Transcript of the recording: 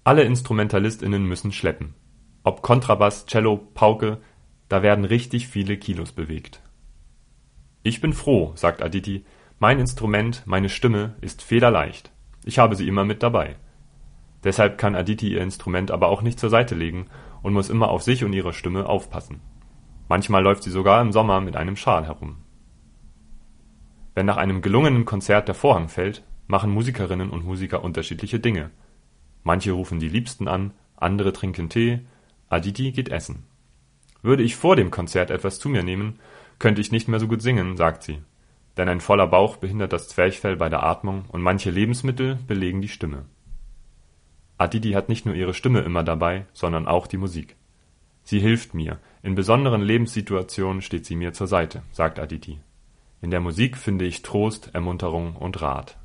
Alle InstrumentalistInnen müssen schleppen. Ob Kontrabass, Cello, Pauke, da werden richtig viele Kilos bewegt. »Ich bin froh«, sagt Aditi, »mein Instrument, meine Stimme ist federleicht. Ich habe sie immer mit dabei.« Deshalb kann Aditi ihr Instrument aber auch nicht zur Seite legen und muss immer auf sich und ihre Stimme aufpassen. Manchmal läuft sie sogar im Sommer mit einem Schal herum. Wenn nach einem gelungenen Konzert der Vorhang fällt, machen Musikerinnen und Musiker unterschiedliche Dinge. Manche rufen die Liebsten an, andere trinken Tee, Aditi geht essen. »Würde ich vor dem Konzert etwas zu mir nehmen, könnte ich nicht mehr so gut singen«, sagt sie. Denn ein voller Bauch behindert das Zwerchfell bei der Atmung und manche Lebensmittel belegen die Stimme. Aditi hat nicht nur ihre Stimme immer dabei, sondern auch die Musik. »Sie hilft mir, in besonderen Lebenssituationen steht sie mir zur Seite«, sagt Aditi. »In der Musik finde ich Trost, Ermunterung und Rat.«